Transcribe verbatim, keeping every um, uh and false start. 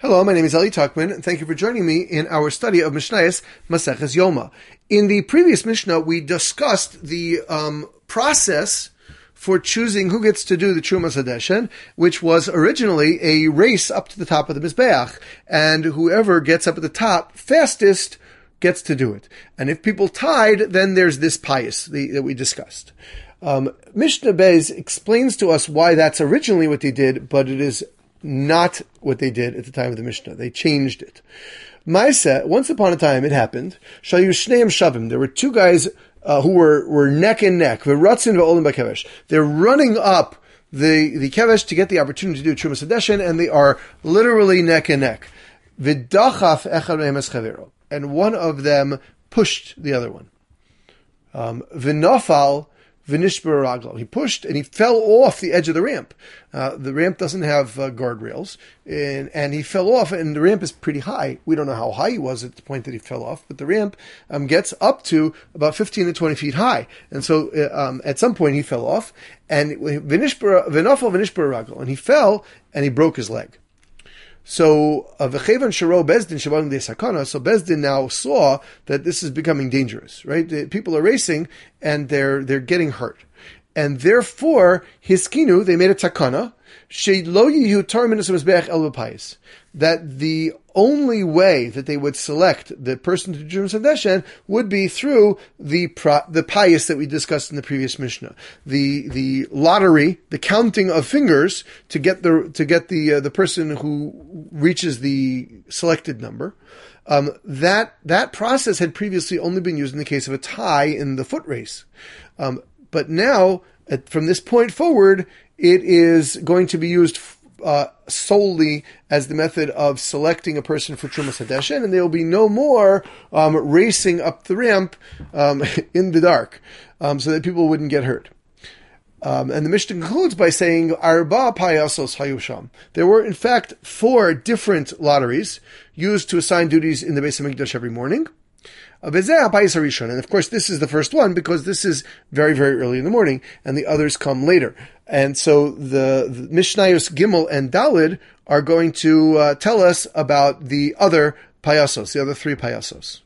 Hello, my name is Eli Tuckman, and thank you for joining me in our study of Mishnayos Maseches Yoma. In the previous Mishnah, we discussed the um, process for choosing who gets to do the Trumas Hadeshen, which was originally a race up to the top of the Mizbeach, and whoever gets up at the top fastest gets to do it. And if people tied, then there's this pious the, that we discussed. Um, Mishnah Beis explains to us why that's originally what they did, but it is not what they did at the time of the Mishnah. They changed it. Maaseh, once upon a time it happened, Shayu Shneim Shavim. There were two guys uh, who were, were neck and neck. V'ratzin v'olim b'kevesh. They're running up the, the kevesh to get the opportunity to do Trumas Hadeshen, and they are literally neck and neck. V'dachaf echad mehem es chavero. And one of them pushed the other one. Um, V'nofal V'nishber raglo. He pushed and he fell off the edge of the ramp. Uh, the ramp doesn't have uh, guardrails, and, and he fell off, and the ramp is pretty high. We don't know how high he was at the point that he fell off, but the ramp um, gets up to about fifteen to twenty feet high. And so uh, um, at some point he fell off, and v'nishber v'nofal v'nishber raglo, and he fell and he broke his leg. So, v'chevan sharo Bezdin shabalim de sakana. So Bezdin now saw that this is becoming dangerous, right? The people are racing and they're they're getting hurt, and therefore hiskinu, they made a takana she'lo yihu tar min mizbeach el b'payis, that the only way that they would select the person to do Trumas Hadeshen would be through the the pious that we discussed in the previous Mishnah, the the lottery, the counting of fingers to get the to get the uh, the person who reaches the selected number. Um, that that process had previously only been used in the case of a tie in the foot race, um, but now at, from this point forward, it is going to be used Uh, solely as the method of selecting a person for Trumas Hadeshen, and there will be no more um, racing up the ramp um, in the dark, um, so that people wouldn't get hurt. Um, and the Mishnah concludes by saying, Arba payasos hayusham. There were, in fact, four different lotteries used to assign duties in the Beis HaMikdash every morning. And of course, this is the first one because this is very, very early in the morning, and the others come later. And so the, the Mishnayos Gimel and Dalid are going to uh, tell us about the other payasos, the other three payasos.